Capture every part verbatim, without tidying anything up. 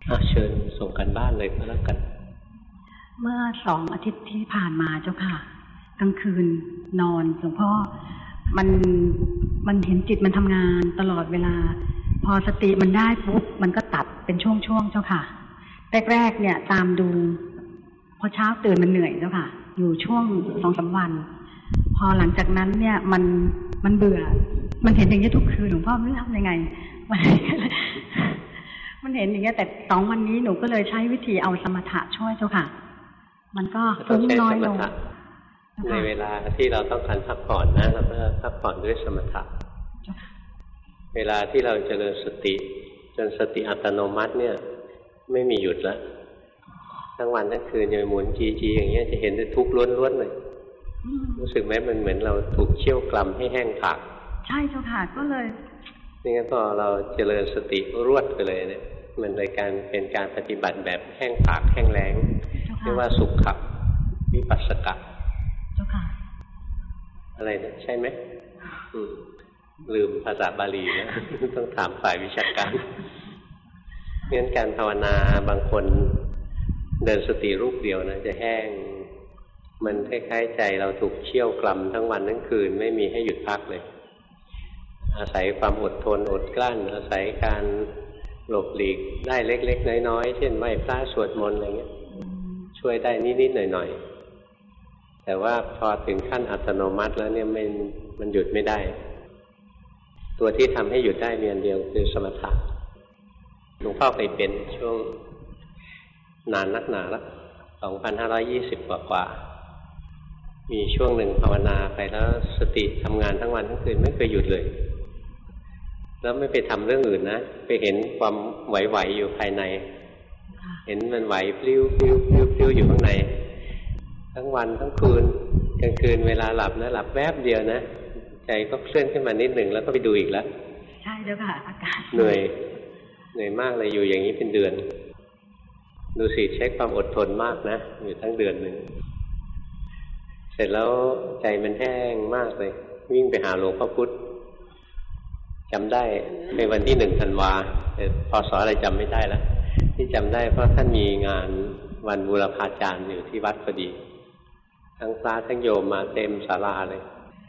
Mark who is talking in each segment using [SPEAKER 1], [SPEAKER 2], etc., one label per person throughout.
[SPEAKER 1] เชิญส่งกันบ้านเลยก็แล้วกัน
[SPEAKER 2] เมื่อสองอาทิตย์ที่ผ่านมาเจ้าค่ะกลางคืนนอนหลวงพ่อมันมันเห็นจิตมันทำงานตลอดเวลาพอสติมันได้ปุ๊บมันก็ตัดเป็นช่วงๆเจ้าค่ะแรกๆเนี่ยตามดูพอเช้าตื่นมันเหนื่อยเจ้าค่ะอยู่ช่วงสองสามวันพอหลังจากนั้นเนี่ยมันมันเบื่อมันเห็นอย่างนี้ทุกคืนหลวงพ่อไม่รู้ทำยังไงมันมันเห็นอย่างนี้แต่สองวันนี้หนูก็เลยใช้วิธีเอาสมถะช่วยเจ้าค่ะมันก็ฟุ้งน้อยลง
[SPEAKER 1] ในเวลาที่เราต้องการพักผ่อนนะเราก็พักผ่อนด้วยสมถะเวลาที่เราเจริญสติจนสติอัตโนมัติเนี่ยไม่มีหยุดแล้วทั้งวันทั้งคืนจะหมุนจีจีอย่างเงี้ยจะเห็นได้ทุกข์ล้วนๆเลยรู้สึกไหมมันเหมือนเราถูกเชี่ยวกลัมให้แห้งผาก
[SPEAKER 2] ใช่เจ้าค่ะก็เลย
[SPEAKER 1] นี่งั้นพอเราเจริญสติรวดไปเลยเนี่ยมันเลยการเป็นการปฏิบัติแบบแห้งผากแห้งแล้งเรียกว่าสุขขับวิปัสสกะ
[SPEAKER 2] เจ้าค่ะ
[SPEAKER 1] อะไรนะใช่ไหมลืมภาษาบาลีนะ ต้องถามฝ่ายวิชาการเพราะฉะนั้นการภาวนาบางคนเดินสติรูปเดียวนะจะแห้งมันคล้ายๆใจเราถูกเชี่ยวกลัมทั้งวันทั้งคืนไม่มีให้หยุดพักเลยอาศัยความอดทนอดกลั้นอาศัยการหลบหลีกได้เล็กๆน้อยๆเช่นไหว้พระสวดมนต์อะไรเงี้ยช่วยได้นิดๆหน่อยๆแต่ว่าพอถึงขั้นอัตโนมัติแล้วเนี่ยมันมันหยุดไม่ได้ตัวที่ทำให้หยุดได้มีอันเดียวคือสมถะหลวงพ่อไปเป็นช่วงนานนักหนาแล้วสองพันห้าร้อยยี่สิบกว่าๆมีช่วงหนึ่งภาวนาไปแล้วสติทำงานทั้งวันทั้งคืนไม่เคยหยุดเลยแล้วไม่ไปทำเรื่องอื่นนะไปเห็นความไหวๆอยู่ภายในเห็นมันไหวพลิ้วพลิ้วพลิ้วพลิ้วอยู่ข้างในทั้งวันทั้งคืนกลางคืนเวลาหลับนะหลับแวบเดียวนะใจก็เคลื่อนขึ้นมานิดหนึ่งแล้วก็ไปดูอีกแล้ว
[SPEAKER 2] ใช่แล้วค่ะอาการ
[SPEAKER 1] เหนื่อยเหนื่อยมากเลยอยู่อย่างนี้เป็นเดือนดูสิใช้ความอดทนมากนะอยู่ทั้งเดือนหนึ่งเสร็จแล้วใจมันแห้งมากเลยวิ่งไปหาหลวงพ่อพุธจำได้ในวันที่หนึ่งธันวาแต่พศอะไรจำไม่ได้แล้วที่จำได้เพราะท่านมีงานวันบูรพาจารย์อยู่ที่วัดพอดีทั้งพระทั้งโยมมาเต็มศาลาเลย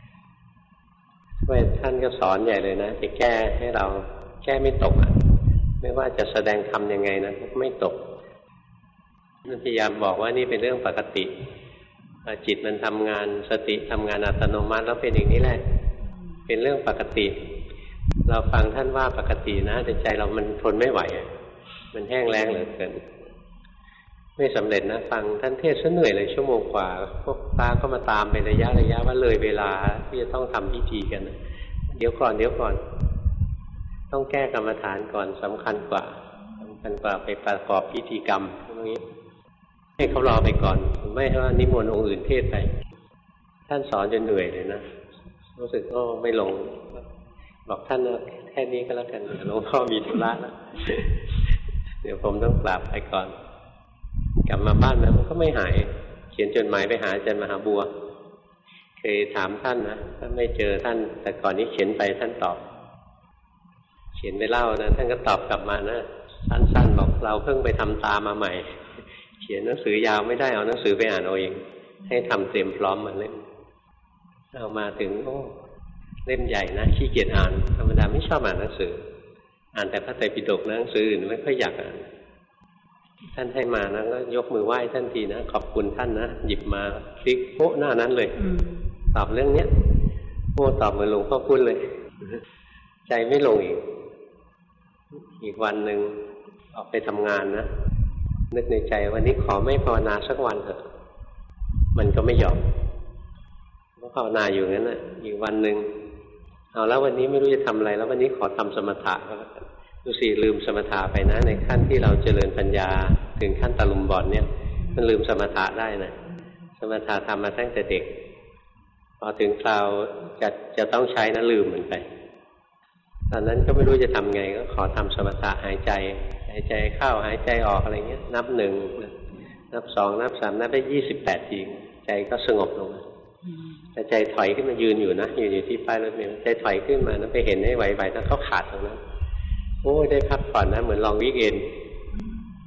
[SPEAKER 1] ท่านก็สอนใหญ่เลยนะจะแก้ให้เราแก้ไม่ตกอ่ะไม่ว่าจะแสดงธรรมยังไงนะไม่ตกพยายามบอกว่านี่เป็นเรื่องปกติจิตมันทำงานสติทำงานอัตโนมัติแล้วเป็นอย่างนี้แหละเป็นเรื่องปกติเราฟังท่านว่าปกตินะแต่ใจเรามันทนไม่ไหวมันแห้งแล้งเหลือเกินไม่สำเร็จนะฟังท่านเทศน์ซะเหนื่อยเลยชั่วโมงกว่าพวกตาก็มาตามไประยะระยะว่าเลยเวลาที่จะต้องทำพิธีกันเดี๋ยวก่อนเดี๋ยวก่อนต้องแก้กรรมฐานก่อนสำคัญกว่าสำคัญกว่าไปประกอบพิธีกรรมตรงนี้ให้เขารอไปก่อนไม่ให้ว่านิมนต์องค์อื่นเทศไปท่านสอนจนเหนื่อยเลยนะรู้สึกโอ้ไม่ลงบอกท่านแค่นี้ก็แล้วกันหลวงพ่อมีธุระแล้วเดี๋ยวผมต้องกลับไปก่อนกลับมาบ้านนะมันก็ไม่หายเขียนจดหมายไปหาอาจารย์มหาบัวเคยถามท่านนะถ้าไม่เจอท่านแต่ก่อนนี้เขียนไปท่านตอบเขียนไปเล่านะท่านก็ตอบกลับมานะสั้นๆบอกเราเพิ่งไปทำตามาใหม่เขียนหนังสือยาวไม่ได้เอาหนังสือไปอ่านเอาเองให้ทำเตรียมพร้อมมาเล่มเอามาถึงโอ้เล่มใหญ่นะขี้เกียจอ่านธรรมดาไม่ชอบอ่านหนังสืออ่านแต่พระไตรปิฎกหนังสืออื่นไม่ค่อยอยากอ่านท่านให้มานะก็ยกมือไหว้ท่านทีนะขอบคุณท่านนะหยิบมาคลิกโป๊ะหน้านั้นเลยตอบเรื่องเนี้ยโอ้ตอบเหมือนหลวงพ่อพูดเลยใจไม่ลงอีกอีกวันหนึ่งออกไปทำงานนะนึกในใจวันนี้ขอไม่ภาวนาสักวันเถอะมันก็ไม่ยอมก็ภาวนาอยู่งั้นน่ะอีกวันหนึ่งเอาแล้ววันนี้ไม่รู้จะทำอะไรแล้ววันนี้ขอทำสมถะก็แล้วกันดูสิลืมสมถะไปนะในขั้นที่เราเจริญปัญญาถึงขั้นตะลุมบอลเนี่ยมันลืมสมถะได้นะสมถะทำมาตั้งแต่เด็กพอถึงคราวจะจะต้องใช้นะลืมมันไปตอนนั้นก็ไม่รู้จะทำไงก็ขอทำสมถะหายใจหายใจเข้าหายใจออกอะไรเงี้ยนับหนึ่งนับสองนับสามนับได้ยี่สิบแปดทีใจก็สงบลงแต่ใจถอยขึ้นมายืนอยู่นะยืนอยู่ที่ป้ายรถเมล์ใจถอยขึ้นมาแล้วไปเห็นให้ไหวๆแล้วเขาขาดตรงนั้นโอ้ยได้พักผ่อนนะเหมือนลองวิกเอน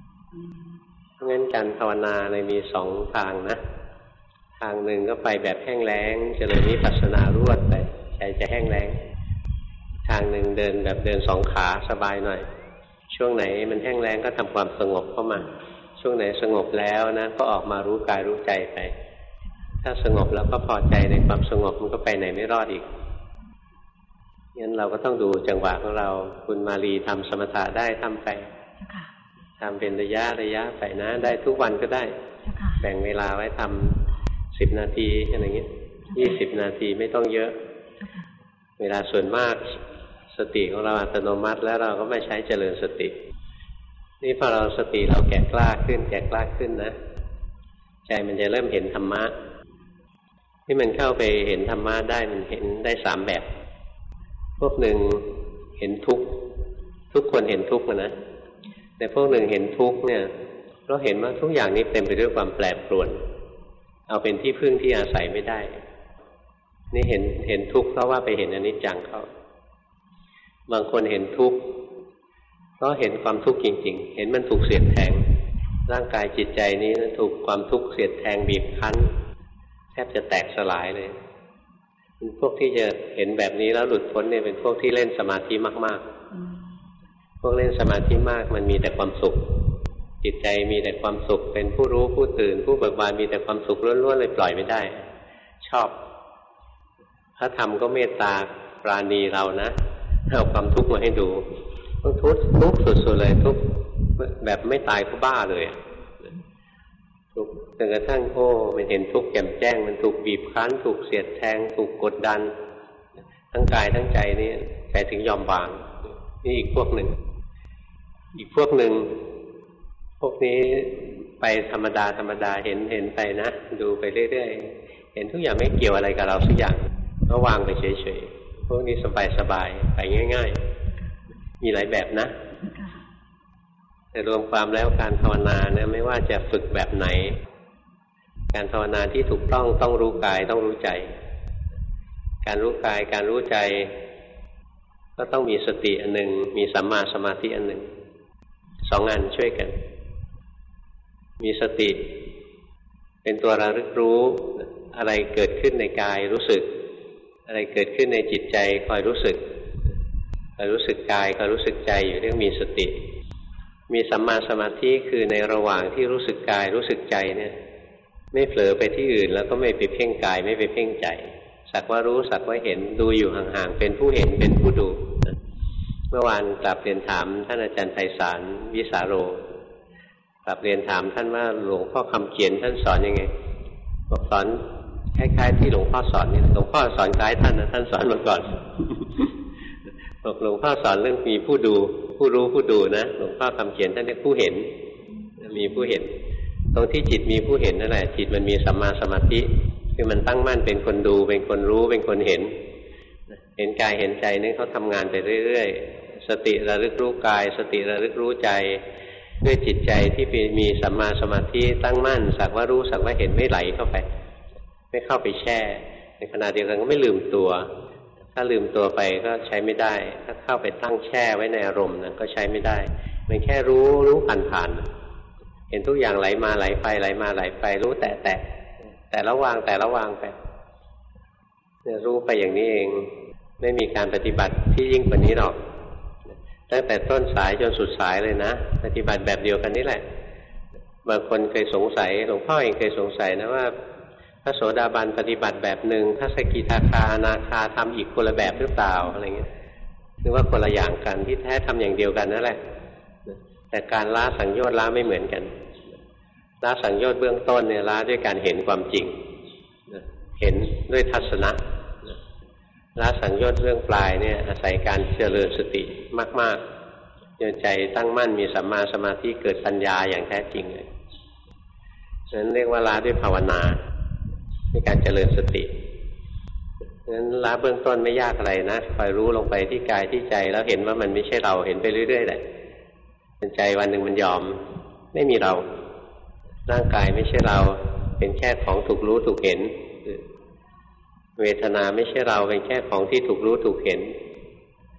[SPEAKER 1] งั้นการภาวนาเลยมีสองทางนะทางหนึ่งก็ไปแบบแห้งแล้งเจริญวิปัสสนารวดไปใจจะแห้งแล้งทางหนึ่งเดินแบบเดินสองขาสบายหน่อยช่วงไหนมันแห้งแล้งก็ทำความสงบเข้ามาช่วงไหนสงบแล้วนะก็ออกมารู้กายรู้ใจไปถ้าสงบแล้วก็พอใจในความสงบมันก็ไปไหนไม่รอดอีกงั้นเราก็ต้องดูจังหวะของเราคุณมาลีทำสมถะได้ทำไปทำเป็นระยะระยะไปนะได้ทุกวันก็ได้แบ่งเวลาไว้ทำสิบนาทีอะไรเงี้ยยี่สิบนาทีไม่ต้องเยอะเวลาส่วนมากสติของเราอัตโนมัติแล้วเราก็ไม่ใช้เจริญสตินี่พอเราสติเราแก่กล้าขึ้นแก่กล้าขึ้นนะใจมันจะเริ่มเห็นธรรมะที่มันเข้าไปเห็นธรรมะได้มันเห็นได้สามแบบพวกหนึ่งเห็นทุกข์ทุกคนเห็นทุกข์นะแต่พวกหนึ่งเห็นทุกข์เนี่ยเราเห็นว่าทุกอย่างนี้เต็มไปด้วยความแปรปรวนเอาเป็นที่พึ่งที่อาศัยไม่ได้นี่เห็นเห็นทุกข์เพราะว่าไปเห็นอนิจจังเขาบางคนเห็นทุกข์เพราะเห็นความทุกข์จริงๆเห็นมันถูกเสียดแทงร่างกายจิตใจนี้ถูกความทุกข์เสียดแทงบีบคั้นแทบจะแตกสลายเลยพวกที่จะเห็นแบบนี้แล้วหลุดพ้นเนี่ยเป็นพวกที่เล่นสมาธิมากๆพวกเล่นสมาธิมากมันมีแต่ความสุขจิตใจมีแต่ความสุขเป็นผู้รู้ผู้ตื่นผู้เบิกบานมีแต่ความสุขล้วนๆเลยปล่อยไม่ได้ชอบพระธรรมก็เมตตาปราณีเรานะเอาความทุกข์มาให้ดูต้องทุกข์ทุกข์สุดๆเลยทุกข์แบบไม่ตายก็บ้าเลยทุกข์จนกระทั่งโอ้มันเห็นทุกข์แจ่มแจ้งมันถูกบีบคั้นถูกเสียดแทงถูกกดดันทั้งกายทั้งใจนี่ใจถึงยอมวางนี่อีกพวกหนึ่งอีกพวกหนึ่งพวกนี้ไปธรรมดาธรรมดาเห็นเห็นไปนะดูไปเรื่อยๆเห็นทุกอย่างไม่เกี่ยวอะไรกับเราสักอย่างก็วางไปเฉยๆพวกนี้สบายๆไปง่ายๆมีหลายแบบนะแต่รวมความแล้วการภาวนาเนี่ยไม่ว่าจะฝึกแบบไหนการภาวนาที่ถูกต้องต้องรู้กายต้องรู้ใจการรู้กายการรู้ใจก็ต้องมีสติอันหนึ่งมีสัมมาสมาธิอันหนึ่งสองอันช่วยกันมีสติเป็นตัวระลึกรู้อะไรเกิดขึ้นในกายรู้สึกอะไรเกิดขึ้นในจิตใจคอยรู้สึกคอยรู้สึกกายคอยรู้สึกใจอยู่เรื่องมีสติมีสัมมาสมาธิคือในระหว่างที่รู้สึกกายรู้สึกใจเนี่ยไม่เผลอไปที่อื่นแล้วก็ไม่ไปเพ่งกายไม่ไปเพ่งใจสักว่ารู้สักว่าเห็นดูอยู่ห่างๆเป็นผู้เห็นเป็นผู้ดูเมื่อวานกลับเรียนถามท่านอาจารย์ไพศาลวิสาโรกลับเรียนถามท่านว่าหลวงพ่อคำเขียนท่านสอนยังไงบอกสอนคล้ายๆที่หลวงพ่อสอนนี่หลวงพ่อสอนคล้ายท่านนะท่านสอนมาก่อนบอกหลวงพ่อสอนเรื่องมีผู้ดูผู้รู้ผู้ดูนะหลวงพ่อคำเขียนท่านเรียกผู้เห็นมีผู้เห็นตรงที่จิตมีผู้เห็นนั่นแหละจิตมันมีสัมมาสมาธิคือมันตั้งมั่นเป็นคนดูเป็นคนรู้เป็นคนเห็นเห็นกายเห็นใจนี่เขาทำงานไปเรื่อยๆสติระลึกรู้กายสติระลึกรู้ใจด้วยจิตใจที่มีสัมมาสมาธิตั้งมั่นสักว่ารู้สักว่าเห็นไม่ไหลเข้าไปไม่เข้าไปแช่ในขณะเดียวกันก็ไม่ลืมตัวถ้าลืมตัวไปก็ใช้ไม่ได้ถ้าเข้าไปตั้งแช่ไว้ในอารมณ์นั้นก็ใช้ไม่ได้มันแค่รู้รู้ผ่านๆเห็นทุกอย่างไหลมาไหลไปไหลมาไหลไปรู้แต่แต่แต่ละวางแต่ละวางไปเนี่ยรู้ไปอย่างนี้เองไม่มีการปฏิบัติที่ยิ่งกว่านี้หรอกตั้งแต่ต้นสายจนสุดสายเลยนะปฏิบัติแบบเดียวกันนี่แหละบางคนเคยสงสัยหลวงพ่อเองเคยสงสัยนะว่าพระโสดาบันปฏิบัติแบบหนึ่งพระสกิทาคาอนาคาทำอีกคนละแบบหรือเปล่าอะไรเงี้ยหรือว่าคนละอย่างกันที่แท้ทำอย่างเดียวกันนั่นแหละแต่การละสังโยชน์ละไม่เหมือนกันละสังโยชน์เบื้องต้นเนี่ยละด้วยการเห็นความจริงเห็นด้วยทัศนะละสังโยชน์เรื่องปลายเนี่ยอาศัยการเจริญสติมากๆจนใจตั้งมั่นมีสัมมาสมาธิเกิดปัญญาอย่างแท้จริงเลยนั้นเรียกว่าละด้วยภาวนาในการเจริญสตินั้นละเบื้องต้นไม่ยากอะไรนะคอยรู้ลงไปที่กายที่ใจแล้วเห็นว่ามันไม่ใช่เราเห็นไปเรื่อยๆแหละเป็นใจวันหนึ่งมันยอมไม่มีเราร่างกายไม่ใช่เราเป็นแค่ของถูกรู้ถูกเห็นเวทนาไม่ใช่เราเป็นแค่ของที่ถูกรู้ถูกเห็น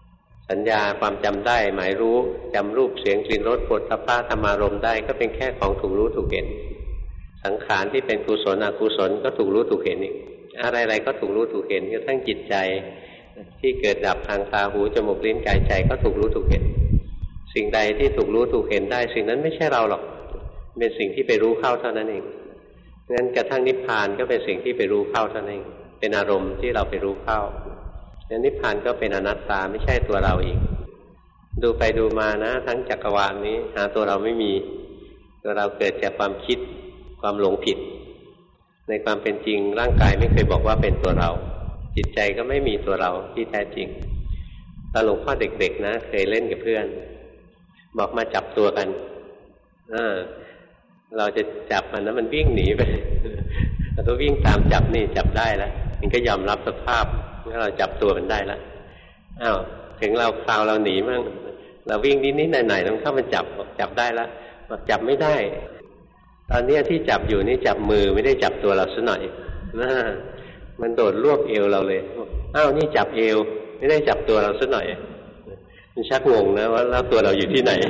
[SPEAKER 1] สัญญาความจำได้หมายรู้จำรูปเสียงกลิ่นรสโผฏฐัพพะธรรมารมณ์ได้ก็เป็นแค่ของถูกรู้ถูกเห็นสังขารที่เป็นกุศลอกุศลก็ถูกรู้ถูกเห็นอีกอะไรๆก็ถูกรู้ถูกเห็นกระทั่งจิตใจที่เกิดดับทางตาหูจมูกลิ้นกายใจก็ถูกรู้ถูกเห็นสิ่งใดที่ถูกรู้ถูกเห็นได้สิ่งนั้นไม่ใช่เราหรอกเป็นสิ่งที่ไปรู้เข้าเท่านั้นเองงั้นกระทั่งนิพพานก็เป็นสิ่งที่ไปรู้เข้าเท่านั้นเองเป็นอารมณ์ที่เราไปรู้เข้างั้นนิพพานก็เป็นอนัตตาไม่ใช่ตัวเราอีกดูไปดูมานะทั้งจักรวาลนี้หาตัวเราไม่มีตัวเราเกิดจากความคิดความหลงผิดในความเป็นจริงร่างกายไม่เคยบอกว่าเป็นตัวเราจิตใจก็ไม่มีตัวเราที่แท้จริงตอนหลวงพ่อเด็กๆนะเคยเล่นกับเพื่อนบอกมาจับตัวกันเออเราจะจับมันนะมันวิ่งหนีไปเราต้องวิ่งตามจับนี่จับได้แล้วมันก็ยอมรับสภาพเมื่อเราจับตัวมันได้แล้วอ้าวถึงเราคราวเราหนีมั่งเราวิ่งนิดๆหน่อยๆต้องเข้ามันจับบอกจับได้แล้วบอกจับไม่ได้ตอนนี้ที่จับอยู่นี่จับมือไม่ได้จับตัวเราซะหน่อยนะมันโดดรวบเอวเราเลยอ้าวนี่จับเอวไม่ได้จับตัวเราซะหน่อยมันชักงงนะว่าแล้วตัวเราอยู่ที่ไหน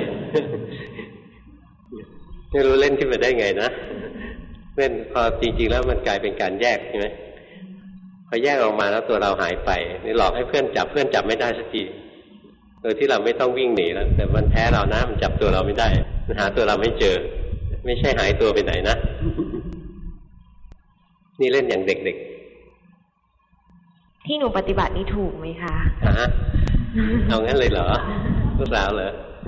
[SPEAKER 1] ไม่รู้เล่นขึ้นมาได้ไงนะเล่นพอจริงๆแล้วมันกลายเป็นการแยกใช่ไหมพอแยกออกมาแล้วตัวเราหายไปนี่หลอกให้เพื่อนจับเพื่อนจับไม่ได้สักทีโดยที่เราไม่ต้องวิ่งหนีแล้วแต่มันแพ้เรานะมันจับตัวเราไม่ได้มันหาตัวเราไม่เจอไม่ใช่หายตัวไปไหนนะนี่เล่นอย่างเด็กๆ
[SPEAKER 3] ที่หนูปฏิบัตินี่ถูกไหมคะ
[SPEAKER 1] ฮะเอางั้นเลยเหรอลูกสาวเหรอ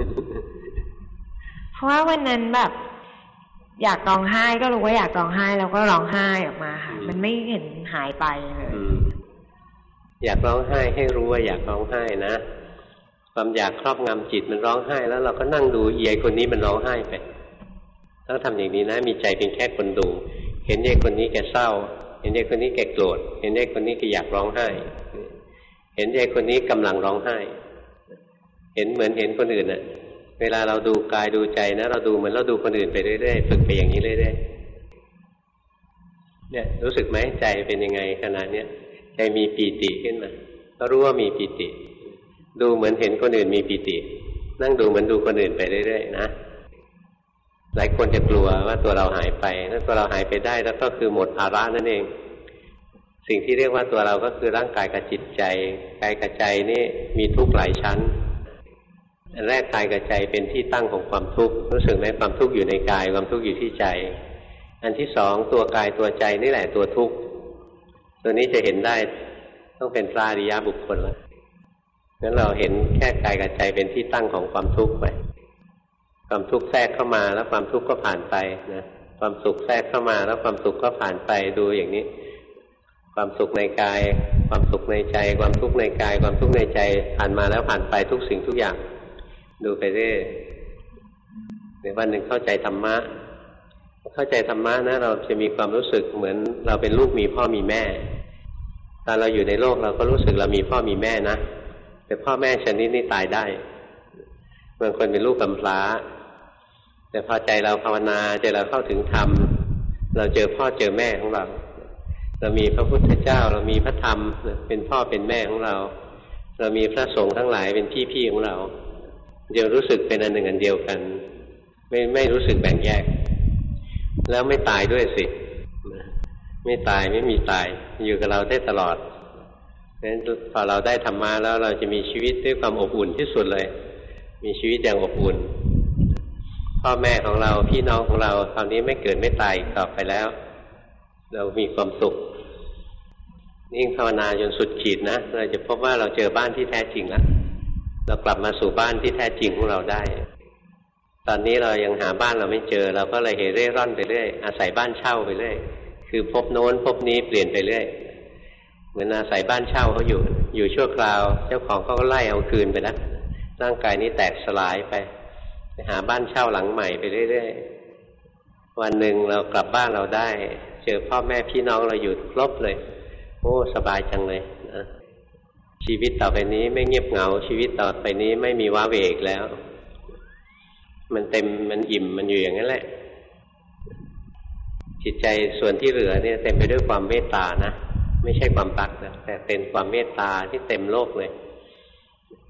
[SPEAKER 3] เพราะว่าวันนั้นแบบอยากร้องไห้ก็รู้ว่าอยากร้องไห้แล้วก็ร้องไห้ออกมาค่ะมันไม่เห็นหายไปเลย
[SPEAKER 1] อยากร้องไห้ให้รู้ว่าอยากร้องไห้นะความอยากครอบงำจิตมันร้องไห้แล้วเราก็นั่งดูเอียคนนี้มันร้องไห้ไปต้องทำอย่างนี้นะมีใจเป็นแค่คนดูเห็นเด็กคนนี้แกเศร้าเห็นเด็กคนนี้แกโกรธเห็นเด็กคนนี้แกอยากร้องไห้เห็นเด็กคนนี้กำลังร้องไห้เห็นเหมือนเห็นคนอื่นน่ะเวลาเราดูกายดูใจนะเราดูเหมือนเราดูคนอื่นไปเรื่อยๆฝึกไปอย่างนี้เรื่อยๆเนี่ยรู้สึกไหมใจเป็นยังไงขณะเนี้ยใจมีปีติขึ้นมาก็รู้ว่ามีปีติดูเหมือนเห็นคนอื่นมีปีตินั่งดูเหมือนดูคนอื่นไปเรื่อยๆนะหลายคนจะกลัวว่าตัวเราหายไปถ้าตัวเราหายไปได้แล้วก็คือหมดภาระนั่นเองสิ่งที่เรียกว่าตัวเราก็คือร่างกายกับจิตใจกายกับใจนี่มีทุกข์หลายชั้นอันแรกกายกับใจเป็นที่ตั้งของความทุกข์รู้สึกไหมความทุกข์อยู่ในกายความทุกข์อยู่ที่ใจอันที่สองตัวกายตัวใจนี่แหละตัวทุกข์ตัวนี้จะเห็นได้ต้องเป็นพระอริยบุคคลแล้วงั้นเราเห็นแค่กายกับใจเป็นที่ตั้งของความทุกข์ไปความทุกข์แทรกเข้ามาแล้วความทุกข์ก็ผ่านไปนะความสุขแทรกเข้ามาแล้วความสุขก็ผ่านไปดูอย่างนี้ความสุขในกายความสุขในใจความทุกข์ในกายความทุกข์ในใจผ่านมาแล้วผ่านไปทุกสิ่งทุกอย่างดูไปเรื่อยเดี๋ยววันหนึ่งเข้าใจธรรมะเข้าใจธรรมะนะเราจะมีความรู้สึกเหมือนเราเป็นลูกมีพ่อมีแม่ตอนเราอยู่ในโลกเราก็รู้สึกเรามีพ่อมีแม่นะแต่พ่อแม่ชนิดนี้ตายได้บางคนเป็นลูกกำพร้าแต่พอใจเราภาวนาใจเราเข้าถึงธรรมเราเจอพ่อเจอแม่ของเราเรามีพระพุทธเจ้าเรามีพระธรรมเป็นพ่อเป็นแม่ของเราเรามีพระสงฆ์ทั้งหลายเป็นพี่ๆของเราเดี๋ยวรู้สึกเป็นอันหนึ่งอันเดียวกันไม่ไม่รู้สึกแบ่งแยกแล้วไม่ตายด้วยสิไม่ตายไม่มีตายอยู่กับเราได้ตลอดงั้นพอเราได้ธรรมะแล้วเราจะมีชีวิตด้วยความอบอุ่นที่สุดเลยมีชีวิตอย่างอบอุ่นพ่อแม่ของเราพี่น้องของเราคราวนี้ไม่เกิดไม่ตายต่อไปแล้วเรามีความสุขยิ่งภาวนาจนสุดขีดนะเราจะพบว่าเราเจอบ้านที่แท้จริงแล้วเรากลับมาสู่บ้านที่แท้จริงของเราได้ตอนนี้เรายังหาบ้านเราไม่เจอเราก็เลยเร่ร่อนไปเรื่อยอาศัยบ้านเช่าไปเรื่อยคือพบโน้นพบนี้เปลี่ยนไปเรื่อยเหมือนอาศัยบ้านเช่าเขาอยู่อยู่ชั่วคราวเจ้าของเขาก็ไล่เอาคืนไปแล้วร่างกายนี้แตกสลายไปไปหาบ้านเช่าหลังใหม่ไปเรื่อยๆวันหนึ่งเรากลับบ้านเราได้เจอพ่อแม่พี่น้องเราอยู่ครบเลยโอ้สบายจังเลยนะชีวิตต่อไปนี้ไม่เงียบเหงาชีวิตต่อไปนี้ไม่มีว้าเหวอีกแล้วมันเต็มมันอิ่มมันอยู่อย่างนั้นแหละจิตใจส่วนที่เหลือเนี่ยเต็มไปด้วยความเมตตานะไม่ใช่ความรักนะแต่เป็นความเมตตาที่เต็มโลกเลย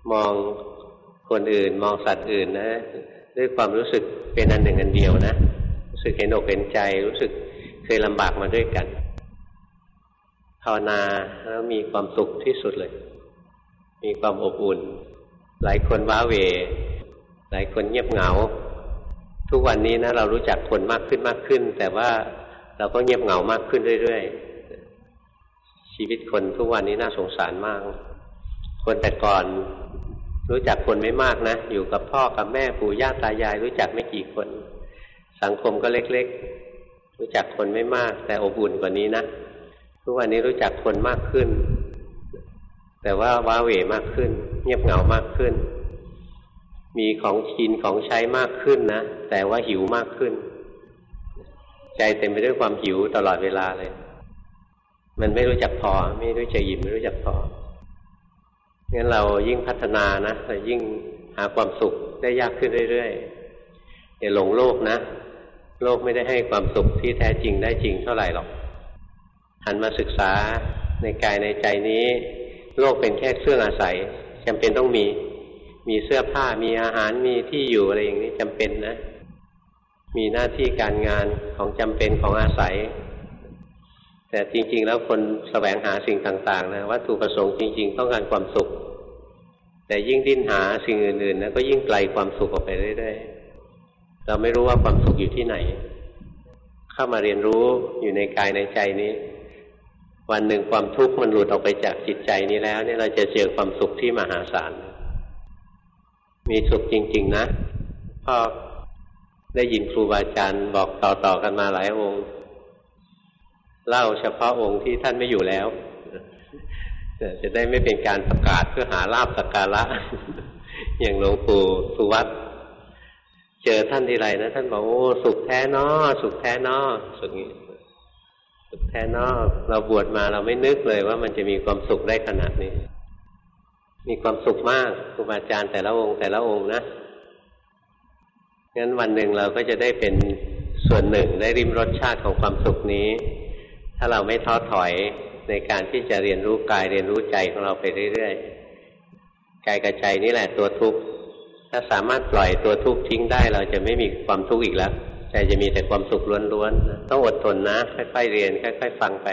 [SPEAKER 1] มองคนอื่นมองสัตว์อื่นนะด้วยความรู้สึกเป็นอันหนึ่งอันเดียวนะรู้สึกเห็นอกเห็นใจรู้สึกเคยลำบากมาด้วยกันภาวนาแล้วมีความสุขที่สุดเลยมีความอบอุ่นหลายคนว้าเหวหลายคนเงียบเหงาทุกวันนี้นะเรารู้จักคนมากขึ้นมากขึ้นแต่ว่าเราก็เงียบเหงามากขึ้นเรื่อยๆชีวิตคนทุกวันนี้น่าสงสารมากคนแต่ก่อนรู้จักคนไม่มากนะอยู่กับพ่อกับแม่ปู่ย่าตายายรู้จักไม่กี่คนสังคมก็เล็กๆรู้จักคนไม่มากแต่อบอุ่นกว่านี้นะทุกวันนี้รู้จักคนมากขึ้นแต่ว่าว้าเหวมากขึ้นเงียบเหงามากขึ้นมีของกินของใช้มากขึ้นนะแต่ว่าหิวมากขึ้นใจเต็มไปด้วยความหิวตลอดเวลาเลยมันไม่รู้จักพอไม่รู้จักอิ่มไม่รู้จักพองั้นเรายิ่งพัฒนานะเรายิ่งหาความสุขได้ยากขึ้นเรื่อยๆอย่าหลงโลกนะโลกไม่ได้ให้ความสุขที่แท้จริงได้จริงเท่าไหร่หรอกหันมาศึกษาในกายในใจนี้โลกเป็นแค่เครื่องอาศัยจำเป็นต้องมีมีเสื้อผ้ามีอาหารมีที่อยู่อะไรอย่างนี้จำเป็นนะมีหน้าที่การงานของจำเป็นของอาศัยแต่จริงๆแล้วคนแสวงหาสิ่งต่างๆนะวัตถุประสงค์จริงๆต้องการความสุขแต่ยิ่งดิ้นหาสิ่งอื่นๆนะก็ยิ่งไกลความสุขออกไปเรื่อยๆเราไม่รู้ว่าความสุขอยู่ที่ไหนเข้ามาเรียนรู้อยู่ในกายในใจนี้วันหนึ่งความทุกข์มันหลุดออกไปจากจิตใจนี้แล้วเนี่ยเราจะเจอความสุขที่มหาศาลมีสุขจริงๆนะพ่อได้ยินครูบาอาจารย์บอกต่อๆกันมาหลายองค์เล่าเฉพาะองค์ที่ท่านไม่อยู่แล้วจะได้ไม่เป็นการประกาศเพื่อหาลาภสักการะอย่างหลวงปู่สุวัตเจอท่านทีไรนะท่านบอกโอ้สุขแท้เนาะสุขแท้เนาะสุขนี้สุขแท้เนาะเราบวชมาเราไม่นึกเลยว่ามันจะมีความสุขได้ขนาดนี้มีความสุขมากครูบาอาจารย์แต่ละองค์แต่ละองค์นะงั้นวันหนึ่งเราก็จะได้เป็นส่วนหนึ่งได้ริมรสชาติของความสุขนี้ถ้าเราไม่ท้อถอยในการที่จะเรียนรู้กายเรียนรู้ใจของเราไปเรื่อยๆกายกับใจนี่แหละตัวทุกข์ถ้าสามารถปล่อยตัวทุกข์ทิ้งได้เราจะไม่มีความทุกข์อีกแล้วใจจะมีแต่ความสุขล้วนๆต้องอดทนนะค่อยๆเรียนค่อยๆฟังไป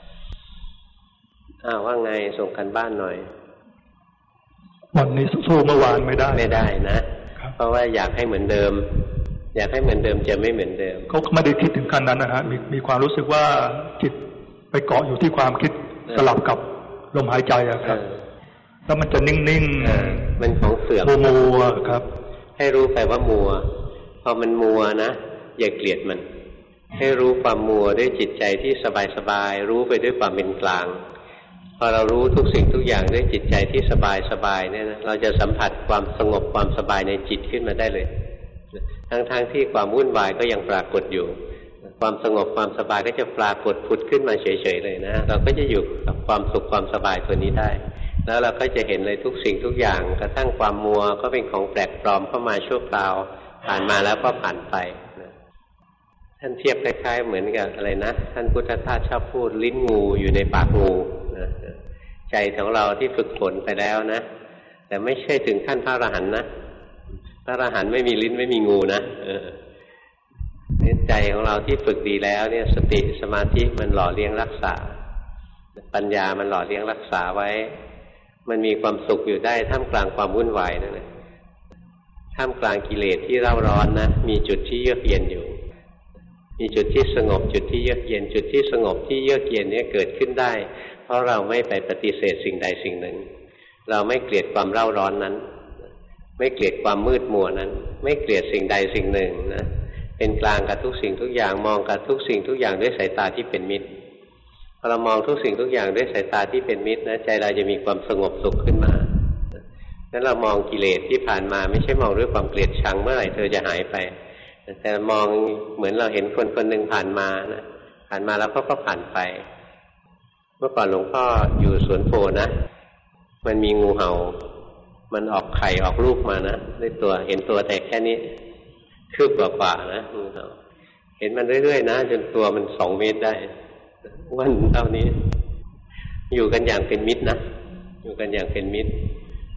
[SPEAKER 1] อ้าวว่าไงส่งกันบ้านหน่อย
[SPEAKER 4] วันนี้สู้เมื่อวานไม่ได้
[SPEAKER 1] ไม่ได้นะเพราะว่าอยากให้เหมือนเดิมอยากให้เหมือนเดิมจะไม่เหมือนเดิม
[SPEAKER 4] เขาไม่ได้คิดถึงขั้นนั้นนะฮะมีมีความรู้สึกว่าจิตไปเกาะอยู่ที่ความคิดสลับกับลมหายใจอะครับแล้วมันจะนิ่งๆ
[SPEAKER 1] มันของเสื่อม
[SPEAKER 4] มัวๆครับ
[SPEAKER 1] ให้รู้ไปว่ามัวพอมันมัวนะอย่าเกลียดมันให้รู้ความมัวด้วยจิตใจที่สบายๆรู้ไปด้วยความเป็นกลางพอเรารู้ทุกสิ่งทุกอย่างด้วยจิตใจที่สบายๆเนี่ยนะเราจะสัมผัสความสงบความสบายในจิตขึ้นมาได้เลยทั้งๆ ท, ที่ความวุ่นวายก็ยังปรากฏอยู่ความสงบความสบายก็จะปรากฏผุดขึ้นมาเฉยๆเลยนะเราก็จะอยู่กับความสุขความสบายตัวนี้ได้แล้วเราก็จะเห็นเลยทุกสิ่งทุกอย่างกระทั่งความมัวก็เป็นของแปลกปลอมเข้ามาชั่วคราวผ่านมาแล้วก็ผ่านไปนะท่านเทียบคล้ายๆเหมือนกับอะไรนะท่านพุทธทาสชอบพูดลิ้นงูอยู่ในปากงูนะใจของเราที่ฝึกฝนไปแล้วนะแต่ไม่ใช่ถึงขั้นพระอรหันต์นะพระอรหันต์ไม่มีลิ้นไม่มีงูนะเออใจของเราที่ฝึกดีแล้วเนี่ยสติสมาธิมันหล่อเลี้ยงรักษาปัญญามันหล่อเลี้ยงรักษาไว้มันมีความสุขอยู่ได้ท่ามกลางความวุ่นวายนั่นแหละท่ามกลางกิเลสที่เร่าร้อนนะมีจุดที่เยือกเย็นอยู่มีจุดที่สงบจุดที่เยือกเย็นจุดที่สงบที่เยือกเย็นเนี่ยเกิดขึ้นได้เพราะเราไม่ไปปฏิเสธสิ่งใดสิ่งหนึ่งเราไม่เกลียดความเร่าร้อนนั้นไม่เกลียดความมืดมัวนั้นไม่เกลียดสิ่งใดสิ่งหนึ่งนะเป็นกลางกับทุกสิ่งทุกอย่างมองกับทุกสิ่งทุกอย่างด้วยสายตาที่เป็นมิตรพอเรามองทุกสิ่งทุกอย่างด้วยสายตาที่เป็นมิตรนะใจเราจะมีความสงบสุขขึ้นมานั้นเรามองกิเลสที่ผ่านมาไม่ใช่มองด้วยความเกลียดชังเมื่อไหร่เธอจะหายไปแต่มองเหมือนเราเห็นคนคนหนึ่งผ่านมานะผ่านมาแล้วก็ก็ผ่านไปเมื่อก่อนหลวงพ่ออยู่สวนโพนะมันมีงูเห่ามันออกไข่ออกลูกมานะด้วยตัวเห็นตัวแต่แค่นี้คืบกว่าๆนะงูเห่าเห็นมันเรื่อยๆนะจนตัวมันสองเมตรได้วันเท่านี้อยู่กันอย่างเป็นมิตรนะอยู่กันอย่างเป็นมิตร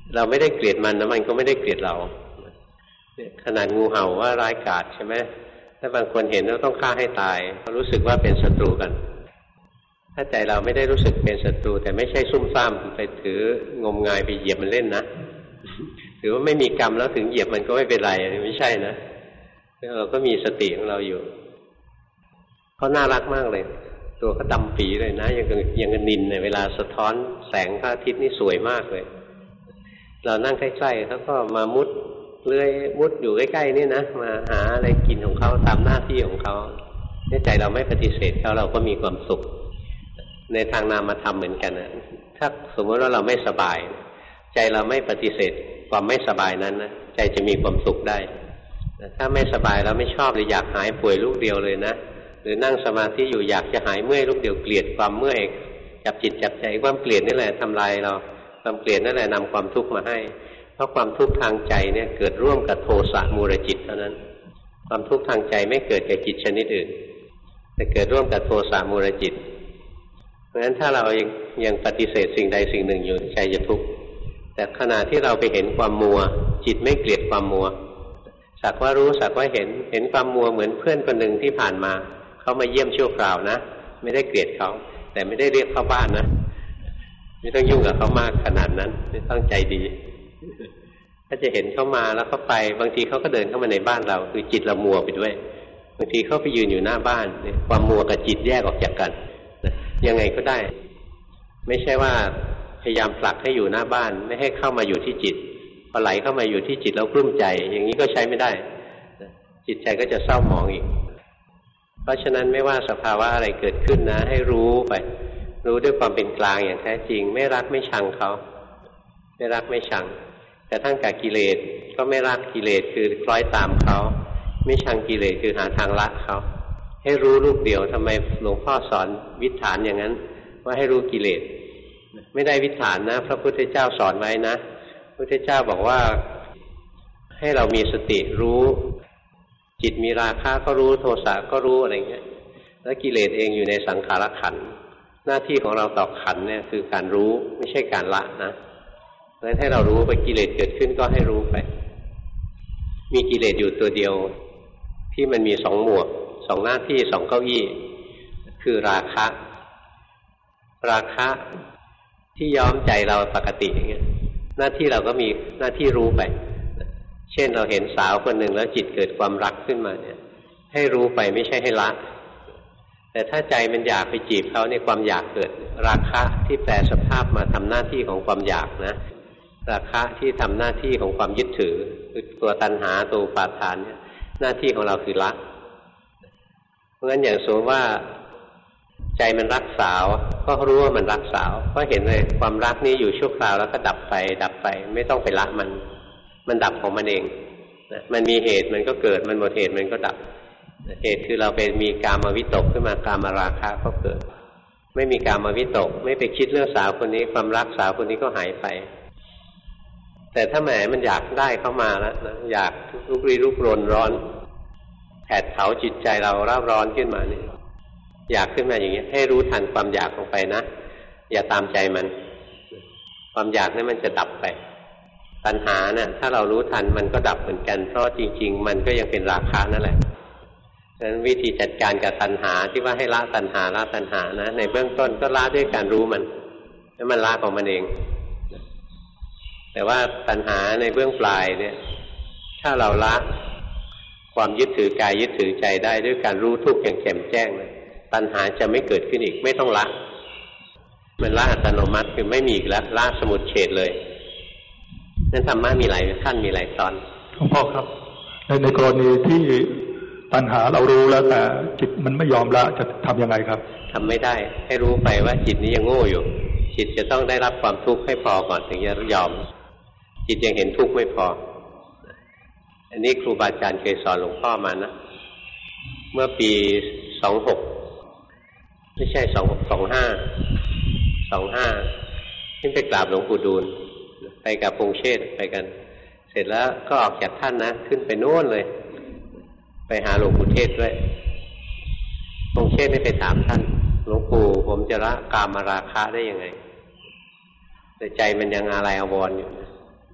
[SPEAKER 1] เราไม่ได้เกลียดมันนะมันก็ไม่ได้เกลียดเราขนาดงูเห่าว่าร้ายกาจใช่ไหมถ้าบางคนเห็นแล้วต้องฆ่าให้ตายเขารู้สึกว่าเป็นศัตรูกันถ้าใจเราไม่ได้รู้สึกเป็นศัตรูแต่ไม่ใช่ซุ่มซ่ามไปถืองมงายไปเหยียบมันเล่นนะถือว่าไม่มีกรรมแล้วถึงเหยียบมันก็ไม่เป็นไรไม่ใช่นะเราก็มีสติของเราอยู่เขาน่ารักมากเลยตัวเขาดำปีเลยนะยังยังกระนินเนี่ยเวลาสะท้อนแสงพระอาทิตย์นี่สวยมากเลยเรานั่งใกล้ๆเขาก็มามุดเลื้อยมุดอยู่ใกล้ๆนี่นะมาหาอะไรกินของเขาตามหน้าที่ของเขาในใจเราไม่ปฏิเสธเขาเราก็มีความสุขในทางนามธรรมเหมือนกันนะถ้าสมมติว่าเราไม่สบายใจเราไม่ปฏิเสธความไม่สบายนั้นนะใจจะมีความสุขได้ถ้าไม่สบายแล้วไม่ชอบเลยอยากหายป่วยลูกเดียวเลยนะหรือนั่งสมาธิอยู่อยากจะหายเมื่อยลูกเดียวเกลียดความเมื่อยจับจิตจับใจความเกลียดนี่แหละทำลายเราความเกลียดนั่นแหละนำความทุกข์มาให้เพราะความทุกข์ทางใจเนี่ยเกิดร่วมกับโทสะมูลจิตเท่านั้นความทุกข์ทางใจไม่เกิดแก่จิตชนิดอื่นแต่เกิดร่วมกับโทสะมูลจิตเพราะฉะนั้นถ้าเรายังยังปฏิเสธสิ่งใดสิ่งหนึ่งอยู่ใจจะทุกข์แต่ขณะที่เราไปเห็นความมัวจิตไม่เกลียดความมัวสักว่ารู้สักว่าเห็นเห็นความมัวเหมือนเพื่อนคนหนึ่งที่ผ่านมาเขามาเยี่ยมชั่วคราวนะไม่ได้เกลียดเขาแต่ไม่ได้เรียกเข้าบ้านนะไม่ต้องยุ่งกับเขามากขนาดนั้นไม่ต้องใจดีถ้าจะเห็นเขามาแล้วเขาไปบางทีเขาก็เดินเข้ามาในบ้านเราคือจิตเรามัวไปด้วยบางทีเขาไปยืนอยู่หน้าบ้านความมัวกับจิตแยกออกจากกันยังไงก็ได้ไม่ใช่ว่าพยายามผลักให้อยู่หน้าบ้านไม่ให้เข้ามาอยู่ที่จิตพอไหลเข้ามาอยู่ที่จิตแล้วกลุ้มใจอย่างนี้ก็ใช้ไม่ได้จิตใจก็จะเศร้าหมองอีกเพราะฉะนั้นไม่ว่าสภาวะอะไรเกิดขึ้นนะให้รู้ไปรู้ด้วยความเป็นกลางอย่างแท้จริงไม่รักไม่ชังเขาไม่รักไม่ชังแต่ทั้งกับกิเลสก็ไม่รักกิเลสคือคล้อยตามเขาไม่ชังกิเลสคือหาทางละเขาให้รู้ลูกเดียวทำไมหลวงพ่อสอนวิถฐานอย่างนั้นว่าให้รู้กิเลสไม่ได้วิถฐานนะพระพุทธเจ้าสอนไว้นะพระพุทธเจ้าบอกว่าให้เรามีสติรู้จิตมีราคะก็รู้โทสะก็รู้อะไรเงี้ยแล้วกิเลสเองอยู่ในสังขารขันธ์หน้าที่ของเราต่อขันธ์เนี่ยคือการรู้ไม่ใช่การละนะเพราะฉะนั้นให้เรารู้ไปกิเลสเกิดขึ้นก็ให้รู้ไปมีกิเลสอยู่ตัวเดียวที่มันมีสองหมวกสองหน้าที่สองเก้าอี้คือราคะราคะที่ย้อมใจเราปกติอย่างเงี้ยหน้าที่เราก็มีหน้าที่รู้ไปเช่นเราเห็นสาวคนหนึ่งแล้วจิตเกิดความรักขึ้นมาเนี่ยให้รู้ไปไม่ใช่ให้ละแต่ถ้าใจมันอยากไปจีบเขาเนี่ยความอยากเกิดราคะที่แปลสภาพมาทำหน้าที่ของความอยากนะราคะที่ทำหน้าที่ของความยึดถือคือตัวตัณหาตัวอุปาทานเนี่ยหน้าที่ของเราคือละเพราะงั้นอย่างสมมติว่าใจมันรักสาวก็รู้ว่ามันรักสาวก็เห็นเลยความรักนี้อยู่ชั่วคราวแล้วก็ดับไปดับไปไม่ต้องไปละมันมันดับของมันเองมันมีเหตุมันก็เกิดมันหมดเหตุมันก็ดับเหตุคือเราไปมีกามวิตกขึ้นมากามราคะก็เกิดไม่มีกามวิตกไม่ไปคิดเรื่องสาวคนนี้ความรักสาวคนนี้ก็หายไปแต่ถ้าแหมมันอยากได้เข้ามาแล้วนะอยากลุกลี้ลุกรนร้อนแผดเผาจิตใจเราเร่าร้อนขึ้นมานี่อยากขึ้นมาอย่างนี้ให้รู้ทันความอยากลงไปนะอย่าตามใจมันความอยากนั้นมันจะดับไปตัณหาเนี่ยถ้าเรารู้ทันมันก็ดับเหมือนกันเพราะจริงๆมันก็ยังเป็นราคะนั่นแหละฉะนั้นวิธีจัดการกับตัณหาที่ว่าให้ละตัณหาละตัณหานะในเบื้องต้นก็ละด้วยการรู้มันแล้วมันละของมันเองแต่ว่าตัณหาในเบื้องปลายเนี่ยถ้าเราละความยึดถือกายยึดถือใจได้ด้วยการรู้ทุกข์อย่างแจ่มแจ้งเลยตัณหาจะไม่เกิดขึ้นอีกไม่ต้องละมันละอัตโนมัติคือไม่มีอีกแล้วละสมุจเฉทเลยนั่นธรรมะมีหลายขั้นมีหลายตอน
[SPEAKER 4] หลวงพ่อครับในในกรณีที่ตัณหาเรารู้แล้วแต่จิตมันไม่ยอมละจะทำยังไงครับ
[SPEAKER 1] ทำไม่ได้ให้รู้ไปว่าจิตนี้ยังโง่อยู่จิตจะต้องได้รับความทุกข์ให้พอก่อนถึงจะยอมจิตยังเห็นทุกข์ไม่พออันนี้ครูบาอาจารย์เคยสอนหลวงพ่อมานะเมื่อปีสองหกไม่ใช่สองหกสองห้าสองห้าขึ้นไปกราบหลวงปู่ดูลไปกับพงเชษไปกันเสร็จแล้วก็ออกจากท่านนะขึ้นไปโน่นเลยไปหาหลวงปู่เทศด้วยพงเชษไม่ไปถามท่านหลวงปู่ผมจะละกามราคะได้ยังไงแต่ใจมันยังอะไรอาวรณ์อยู่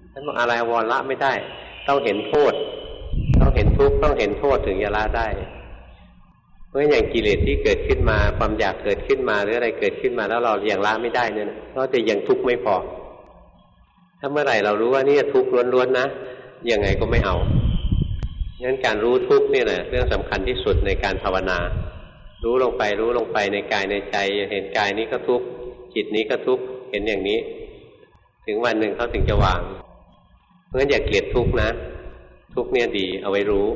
[SPEAKER 1] ท่านบอกอะไรวรละไม่ได้ต้องเห็นโทษต้องเห็นทุกข์ต้องเห็นโทษถึงจะละได้เพราะอย่างกิเลสที่เกิดขึ้นมาความอยากเกิดขึ้นมาหรืออะไรเกิดขึ้นมาแล้วเรายังละไม่ได้เนี่ยเราจะยังทุกข์ไม่พอถ้าเมื่อไหร่เรารู้ว่านี่ทุกข์ล้วนๆนะยังไงก็ไม่เอางั้นการรู้ทุกข์นี่แหละเรื่องสำคัญที่สุดในการภาวนารู้ลงไปรู้ลงไปในกายในใจเห็นกายนี้ก็ทุกข์จิตนี้ก็ทุกข์เห็นอย่างนี้ถึงวันหนึ่งเขาถึงจะวางเพราะฉะนั้นอย่าเกลียดทุกข์นะทุกข์เนี่ยดีเอาไว้รู้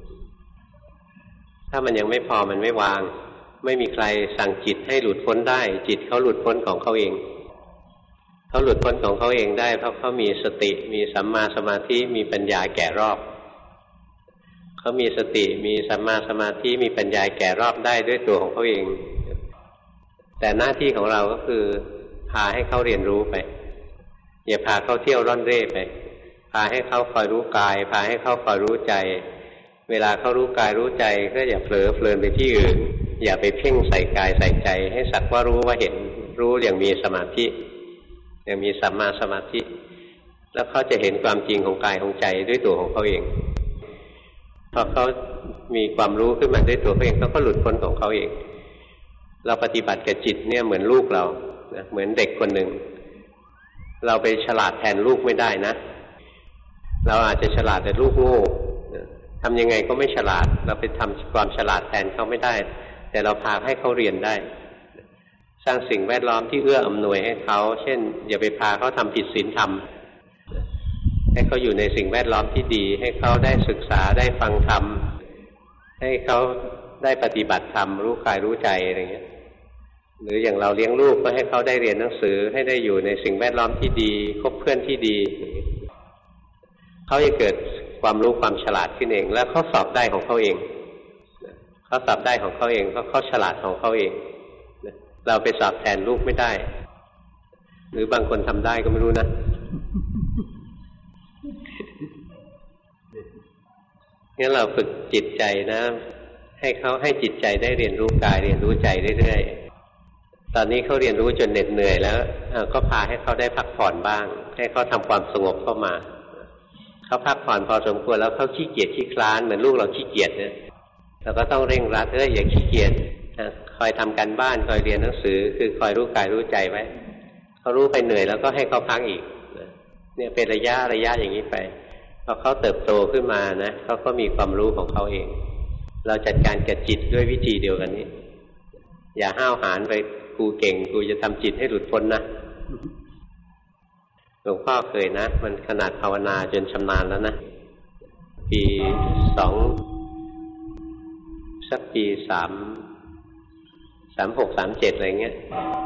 [SPEAKER 1] ถ้ามันยังไม่พอมันไม่วางไม่มีใครสั่งจิตให้หลุดพ้นได้จิตเขาหลุดพ้นของเขาเองเขาหลุดพ้นของเขาเองได้เพราะเขามีสติมีสัมมาสมาธิมีปัญญาแก่รอบเขามีสติมีสัมมาสมาธิมีปัญญาแก่รอบได้ด้วยตัวของเขาเองแต่หน้าที่ของเราก็คือพาให้เขาเรียนรู้ไปอย่าพาเขาเที่ยวร่อนเร่ไปพาให้เขาคอยรู้กายพาให้เขาคอยรู้ใจเวลาเขารู้กายรู้ใจก็อย่าเผลอเพลินไปที่อื่นอย่าไปเพ่งใส่กายใส่ใจให้สักว่ารู้ว่าเห็นรู้อย่างมีสมาธิอย่างมีสัมมาสมาธิแล้วเขาจะเห็นความจริงของกายของใจด้วยตัวของเขาเองพอเขามีความรู้ขึ้นมาด้วยตัวเขาเองเขาก็หลุดพ้นของเขาเองเราปฏิบัติกับจิตเนี่ยเหมือนลูกเรานะเหมือนเด็กคนหนึ่งเราไปฉลาดแทนลูกไม่ได้นะเราอาจจะฉลาดแต่ลูกโง่ทำยังไงก็ไม่ฉลาดเราไปทำความฉลาดแทนเขาไม่ได้แต่เราพาให้เขาเรียนได้สร้างสิ่งแวดล้อมที่เอื้ออำนวยให้เขาเช่นอย่าไปพาเขาทำผิดศีลธรรมให้เขาอยู่ในสิ่งแวดล้อมที่ดีให้เขาได้ศึกษาได้ฟังธรรมให้เขาได้ปฏิบัติธรรมรู้กายรู้ใจอะไรเงี้ยหรืออย่างเราเลี้ยงลูกก็ให้เขาได้เรียนหนังสือให้ได้อยู่ในสิ่งแวดล้อมที่ดีคบเพื่อนที่ดีเขาจะเกิดความรู้ความฉลาดขึ้นเองแล้วเขาสอบได้ของเขาเองเขาสอบได้ของเขาเองเพราะเขาฉลาดของเขาเองเราไปสอบแทนลูกไม่ได้หรือบางคนทำได้ก็ไม่รู้นะงั้นเราฝึกจิตใจนะให้เขาให้จิตใจได้เรียนรู้กายเรียนรู้ใจเรื่อยๆตอนนี้เขาเรียนรู้จนเหน็ดเหนื่อยแล้วก็พาให้เขาได้พักผ่อนบ้างให้เขาทำความสงบเข้ามาเขาพักผ่อนพอสมควรแล้วเขาขี้เกียจขี้คลานเหมือนลูกเราขี้เกียจเนี่ยเราก็ต้องเร่งรัดเอออย่าขี้เกียจคอยทำการบ้านคอยเรียนหนังสือคือคอยรู้กายรู้ใจไว้เขารู้ไปเหนื่อยแล้วก็ให้เขาพักอีกเนี่ยเป็นระยะระยะอย่างนี้ไปพอเขาเติบโตขึ้นมานะเขาก็มีความรู้ของเขาเองเราจัดการกับจิตด้วยวิธีเดียวกันนี้อย่าห้าวหาญไปกูเก่งกูจะทำจิตให้หลุดพ้นนะหลวงพ่อเคยนะมันขนาดภาวนาจนชำนาญแล้วนะปีสองสักปีสามสามหกสามเจ็ดอะไรเงี้ย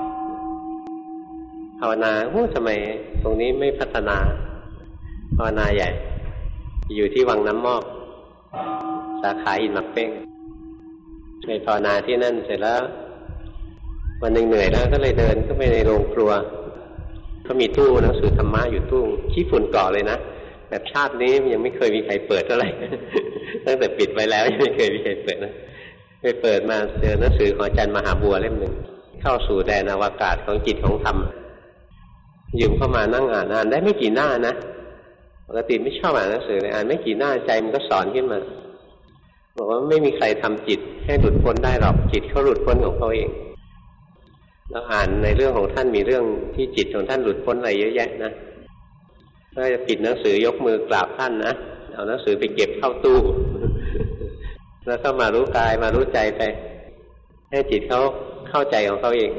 [SPEAKER 1] ภาวนาโอ้ทำไมตรงนี้ไม่พัฒนาภาวนาใหญ่อยู่ที่วังน้ำมอกสาขาอินมักเป้งไปภาวนาที่นั่นเสร็จแล้ววันหนึ่งเหนื่อยแล้วก็เลยเดินเข้าไปในโรงครัวเขามีตู้หนังสือธรรมะอยู่ตู้ขี้ฝุ่นเกาะเลยนะแบบชาตินี้ยังไม่เคยมีใครเปิดเท่าไหร่ ตั้งแต่ปิดไว้แล้วยังไม่เคยมีใครเปิดนะไปเปิดมาเจอหนังสือของอาจารย์มหาบัวเล่มหนึ่งเข้าสู่แดนอวกาศของจิตของธรรมยืมเข้ามานั่งอ่านอ่านได้ไม่กี่หน้านะปกติไม่ชอบอ่านหนังสือเลยอ่านไม่กี่หน้าใจมันก็สอนขึ้นมาบอกว่าไม่มีใครทำจิตให้หลุดพ้นได้หรอกจิตเขาหลุดพ้นของเขาเองแล้วอ่านในเรื่องของท่านมีเรื่องที่จิตของท่านหลุดพ้นอะไรเยอะแยะนะถ้าจะปิดหนังสือยกมือกราบท่านนะเอาหนังสือไปเก็บเข้าตู้แล้วก็มารู้กายมารู้ใจไปให้จิตเขาเข้าใจของเขาเอง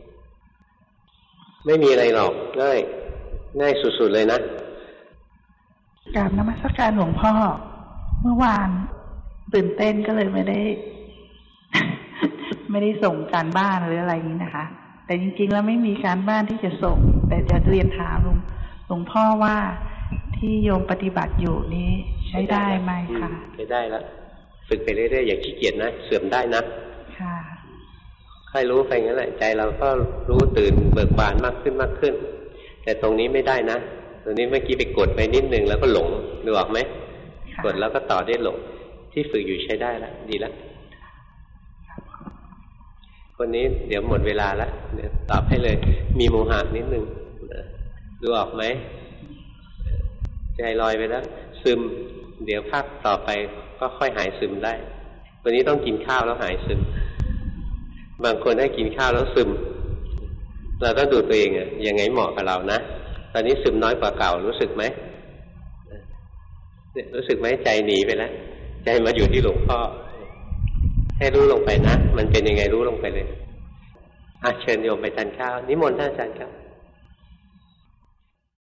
[SPEAKER 1] ไม่มีอะไรหรอกง่ายง่ายสุดๆเลยนะ
[SPEAKER 5] กราบนมัสการหลวงพ่อเมื่อวานตื่นเต้นก็เลยไม่ได้ ไม่ได้ส่งการบ้านหรืออะไรนี้นะคะแต่จริงๆแล้วไม่มีการบ้านที่จะส่งแต่จะเรียนถามหลวงหลวงพ่อว่าที่โยมปฏิบัติอยู่นี้ใช้ได้ไหมคะ
[SPEAKER 1] ใช้ได้แล้วฝึกไปเรื่อยๆอย่าขี้เกียจนะเสื่อมได้นะ
[SPEAKER 5] ค่ะ
[SPEAKER 1] ค่อยรู้ไปงั้นแหละใจเราก็รู้ตื่นเบิกบานมากขึ้นมากขึ้นแต่ตรงนี้ไม่ได้นะตรงนี้เมื่อกี้ไปกดไปนิดนึงแล้วก็หลงดูออกไหมกดแล้วก็ต่อได้หลงที่ฝึกอยู่ใช้ได้แล้วดีแล้วคนนี้เดี๋ยวหมดเวลาแล้วเดี๋ยวตอบให้เลยมีโมหะนิดนึงดูออกไหมใจลอยไปแล้วซึมเดี๋ยวภาคต่อไปก็ค่อยหายซึมได้วันนี้ต้องกินข้าวแล้วหายซึมบางคนให้กินข้าวแล้วซึมเราต้องดูตัวเองอะยังไงเหมาะกับเรานะตอนนี้ซึมน้อยกว่าเก่ารู้สึกไหมรู้สึกไหมใจหนีไปแล้วใจมาอยู่ที่หลวงพ่อให้รู้ลงไปนะมันเป็นยังไงรู้ลงไปเลยอ่ะเชิญโยมไปทานข้าวนิมนต์ท่านอาจารย์ครับ